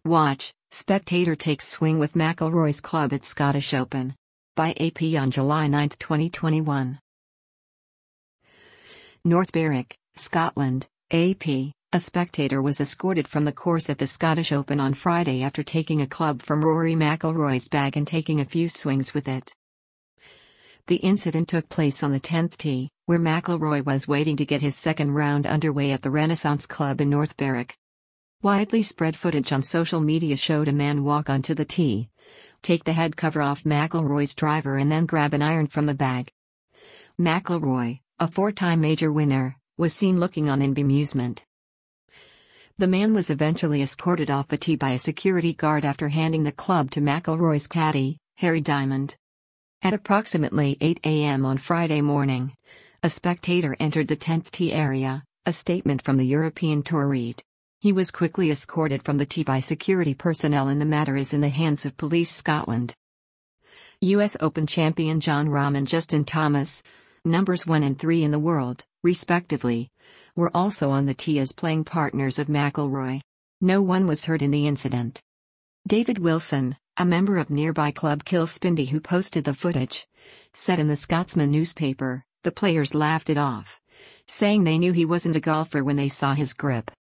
Watch, Spectator takes swing with McIlroy's club at Scottish Open. By AP on July 9, 2021. North Berwick, Scotland, AP. A spectator was escorted from the course at the Scottish Open on Friday after taking a club from Rory McIlroy's bag and taking a few swings with it. The incident took place on the 10th tee, where McIlroy was waiting to get his second round underway at the Renaissance Club in North Berwick. Widely spread footage on social media showed a man walk onto the tee, take the head cover off McIlroy's driver and then grab an iron from the bag. McIlroy, a four-time major winner, was seen looking on in bemusement. The man was eventually escorted off the tee by a security guard after handing the club to McIlroy's caddy, Harry Diamond. At approximately 8 a.m. on Friday morning, a spectator entered the 10th tee area, a statement from the European Tour read. He was quickly escorted from the tee by security personnel and the matter is in the hands of Police Scotland. US Open champion Jon Rahm and Justin Thomas, numbers 1 and 3 in the world, respectively, were also on the tee as playing partners of McIlroy. No one was hurt in the incident. David Wilson, a member of nearby club Kilspindie who posted the footage, said in the Scotsman newspaper, the players laughed it off, saying they knew he wasn't a golfer when they saw his grip.